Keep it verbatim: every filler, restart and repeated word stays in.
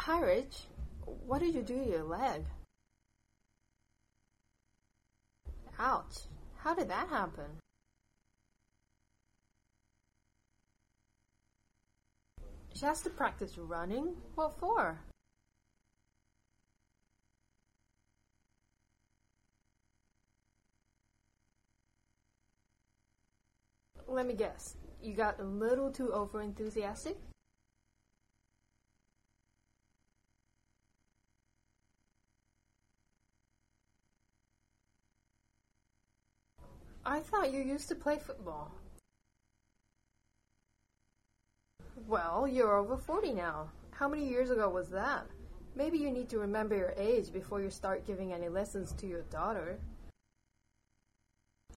Hi, Rich. What did you do to your leg? Ouch. How did that happen? She has to practice running? What for? Let me guess. You got a little too overenthusiastic? I thought you used to play football. Well, you're over forty now. How many years ago was that? Maybe you need to remember your age before you start giving any lessons to your daughter.